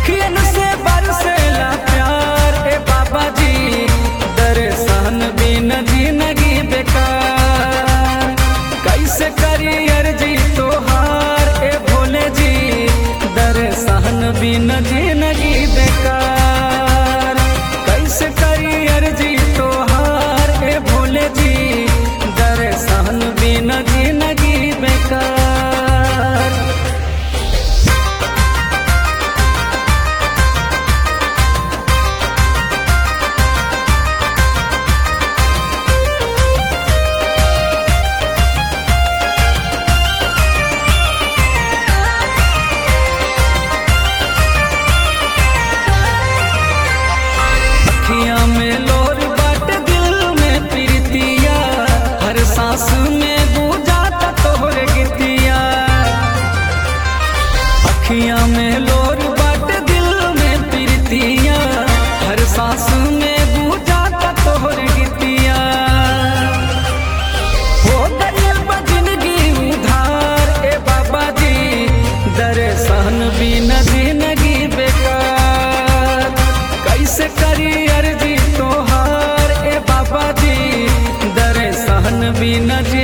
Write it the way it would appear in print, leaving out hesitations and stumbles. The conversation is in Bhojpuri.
अखियन से बरसेला प्यार ए बाबा जी, दर्शन बिन जिंदगी बेकार। कैसे करी अर्जी तोहार ए भोले जी, दर्शन बिन जिंदगी बेकार। कैसे करी अर्जी तोहार ए भोले जी, दर्शन बिन जिंदगी बेकार। अखियां में लोर बाट, दिल में प्रीतिया, हर सांस में गूंजाता तोहर गीतिया। अखियां में लोर बाट, दिल में प्रीतिया, हर सांस में गूंजाता तोहर गीतिया। हो गइल बा जिंदगी उधार ए बाबा जी, दर्शन बिन जिंदगी बेकार। कैसे करी अर्जी तोहार ए बाबा जी, दर्शन बिन